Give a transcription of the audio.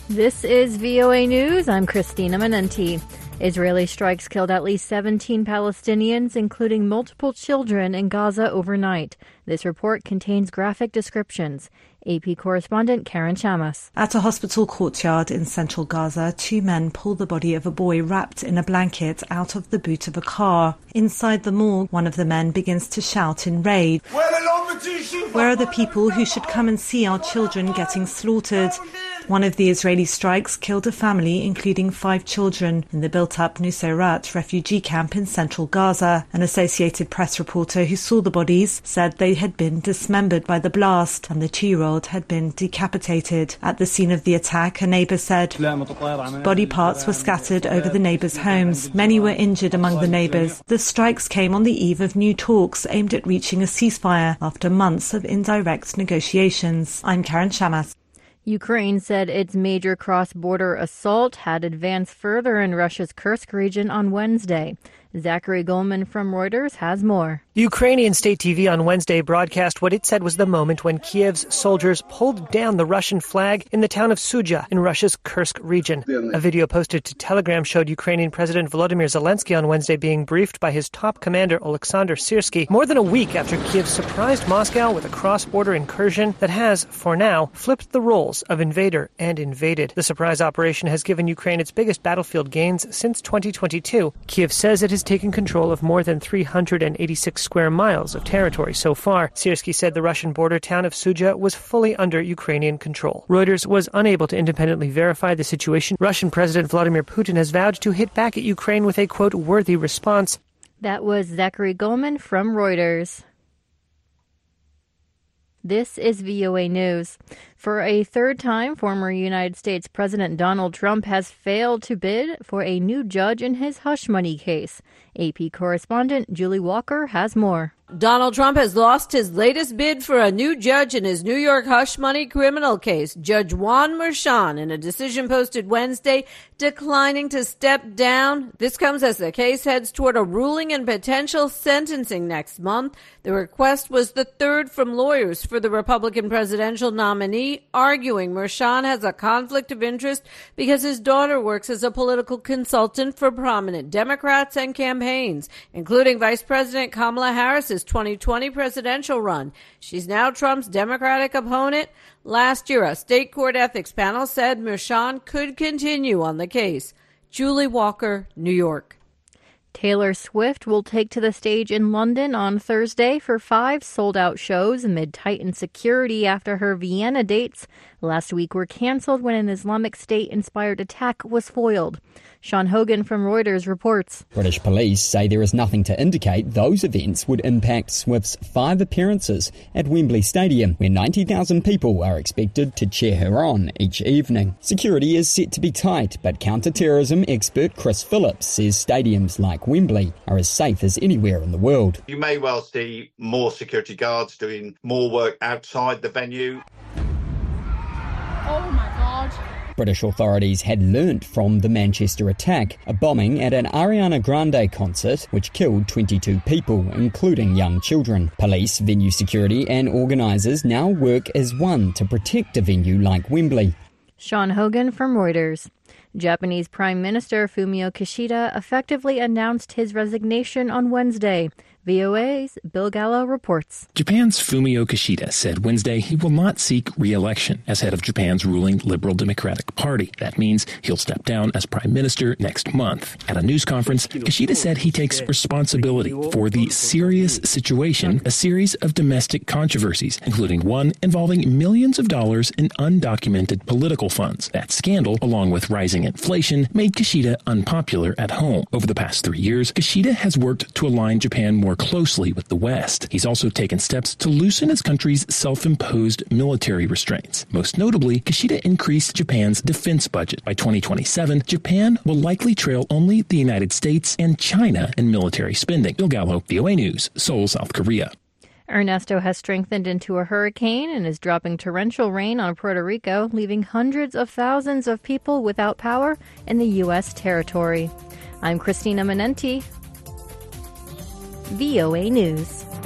This is VOA News. I'm Christina Manenti. Israeli strikes killed at least 17 Palestinians, including multiple children, in Gaza overnight. This report contains graphic descriptions. AP correspondent Karen Chamas. At a hospital courtyard in central Gaza, two men pull the body of a boy wrapped in a blanket out of the boot of a car. Inside the morgue, one of the men begins to shout in rage, "Where are the people who should come and see our children getting slaughtered?" One of the Israeli strikes killed a family, including 5 children, in the built-up Nuseirat refugee camp in central Gaza. An Associated Press reporter who saw the bodies said they had been dismembered by the blast and the 2-year-old had been decapitated. At the scene of the attack, a neighbour said body parts were scattered over the neighbours' homes. Many were injured among the neighbours. The strikes came on the eve of new talks aimed at reaching a ceasefire after months of indirect negotiations. I'm Karen Chamas. Ukraine said its major cross-border assault had advanced further in Russia's Kursk region on Wednesday. Zachary Goldman from Reuters has more. Ukrainian state TV on Wednesday broadcast what it said was the moment when Kiev's soldiers pulled down the Russian flag in the town of Sudzha in Russia's Kursk region. A video posted to Telegram showed Ukrainian President Volodymyr Zelensky on Wednesday being briefed by his top commander Oleksandr Syrsky more than a week after Kiev surprised Moscow with a cross-border incursion that has, for now, flipped the roles of invader and invaded. The surprise operation has given Ukraine its biggest battlefield gains since 2022. Kiev says it has taken control of more than 386 square miles of territory so far. Syrsky said the Russian border town of Sudzha was fully under Ukrainian control. Reuters was unable to independently verify the situation. Russian President Vladimir Putin has vowed to hit back at Ukraine with a, quote, worthy response. That was Zachary Goldman from Reuters. This is VOA News. For a third time, former United States President Donald Trump has failed to bid for a new judge in his hush money case. AP correspondent Julie Walker has more. Donald Trump has lost his latest bid for a new judge in his New York hush money criminal case. Judge Juan Merchan, in a decision posted Wednesday, declining to step down. This comes as the case heads toward a ruling and potential sentencing next month. The request was the third from lawyers for the Republican presidential nominee, arguing Merchan has a conflict of interest because his daughter works as a political consultant for prominent Democrats and campaigns, including Vice President Kamala Harris's 2020 presidential run. She's now Trump's Democratic opponent. Last year, a state court ethics panel said Merchan could continue on the case. Julie Walker, New York. Taylor Swift will take to the stage in London on Thursday for 5 sold-out shows amid tightened security after her Vienna dates last week were canceled when an Islamic State-inspired attack was foiled. Sean Hogan from Reuters reports. British police say there is nothing to indicate those events would impact Swift's 5 appearances at Wembley Stadium, where 90,000 people are expected to cheer her on each evening. Security is set to be tight, but counter-terrorism expert Chris Phillips says stadiums like Wembley are as safe as anywhere in the world. You may well see more security guards doing more work outside the venue. Oh my God. British authorities had learnt from the Manchester attack, a bombing at an Ariana Grande concert which killed 22 people, including young children. Police, venue security and organisers now work as one to protect a venue like Wembley. Sean Hogan from Reuters. Japanese Prime Minister Fumio Kishida effectively announced his resignation on Wednesday. VOA's Bill Gallo reports. Japan's Fumio Kishida said Wednesday he will not seek re-election as head of Japan's ruling Liberal Democratic Party. That means he'll step down as prime minister next month. At a news conference, Kishida said he takes responsibility for the serious situation, a series of domestic controversies, including one involving millions of dollars in undocumented political funds. That scandal, along with rising inflation, made Kishida unpopular at home. Over the past 3 years, Kishida has worked to align Japan more closely with the West. He's also taken steps to loosen his country's self-imposed military restraints. Most notably, Kishida increased Japan's defense budget. By 2027, Japan will likely trail only the United States and China in military spending. Bill Gallo, VOA News, Seoul, South Korea. Ernesto has strengthened into a hurricane and is dropping torrential rain on Puerto Rico, leaving hundreds of thousands of people without power in the U.S. territory. I'm Christina Manenti, VOA News.